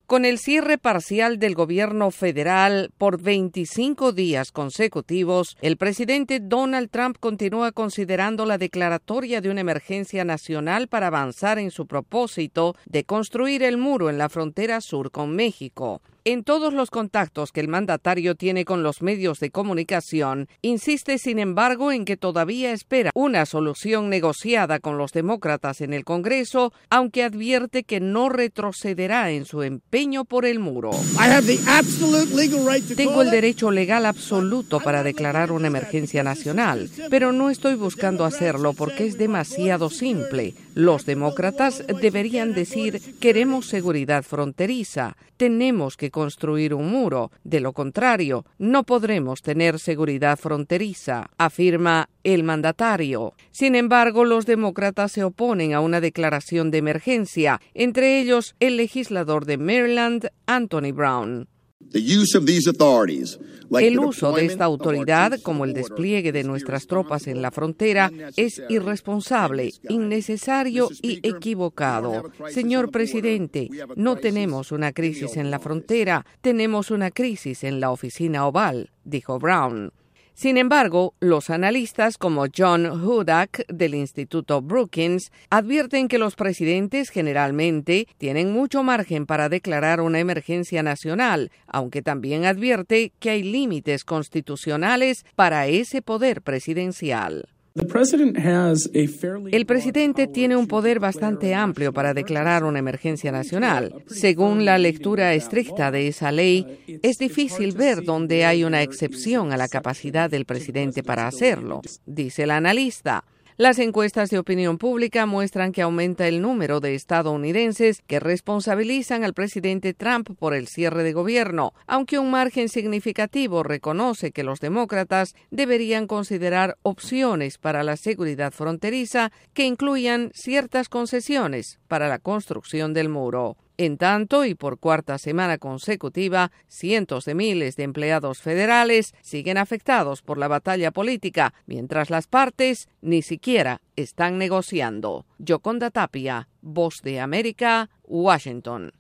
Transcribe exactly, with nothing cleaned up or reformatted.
Con el cierre parcial del gobierno federal por veinticinco días consecutivos, el presidente Donald Trump continúa considerando la declaratoria de una emergencia nacional para avanzar en su propósito de construir el muro en la frontera sur con México. En todos los contactos que el mandatario tiene con los medios de comunicación, insiste sin embargo en que todavía espera una solución negociada con los demócratas en el Congreso, aunque advierte que no retrocederá en su empeño por el muro. Tengo el derecho legal absoluto para declarar una emergencia nacional, pero no estoy buscando hacerlo porque es demasiado simple. Los demócratas deberían decir: queremos seguridad fronteriza, tenemos que construir un muro, de lo contrario, no podremos tener seguridad fronteriza, afirma el mandatario. Sin embargo, los demócratas se oponen a una declaración de emergencia, entre ellos el legislador de Maryland, Anthony Brown. El uso de esta autoridad, como el despliegue de nuestras tropas en la frontera, es irresponsable, innecesario y equivocado. Señor presidente, no tenemos una crisis en la frontera, tenemos una crisis en la oficina oval, dijo Brown. Sin embargo, los analistas como John Hudak del Instituto Brookings advierten que los presidentes generalmente tienen mucho margen para declarar una emergencia nacional, aunque también advierte que hay límites constitucionales para ese poder presidencial. El presidente tiene un poder bastante amplio para declarar una emergencia nacional. Según la lectura estricta de esa ley, es difícil ver dónde hay una excepción a la capacidad del presidente para hacerlo, dice el analista. Las encuestas de opinión pública muestran que aumenta el número de estadounidenses que responsabilizan al presidente Trump por el cierre de gobierno, aunque un margen significativo reconoce que los demócratas deberían considerar opciones para la seguridad fronteriza que incluyan ciertas concesiones para la construcción del muro. En tanto, y por cuarta semana consecutiva, cientos de miles de empleados federales siguen afectados por la batalla política, mientras las partes ni siquiera están negociando. Yoconda Tapia, Voz de América, Washington.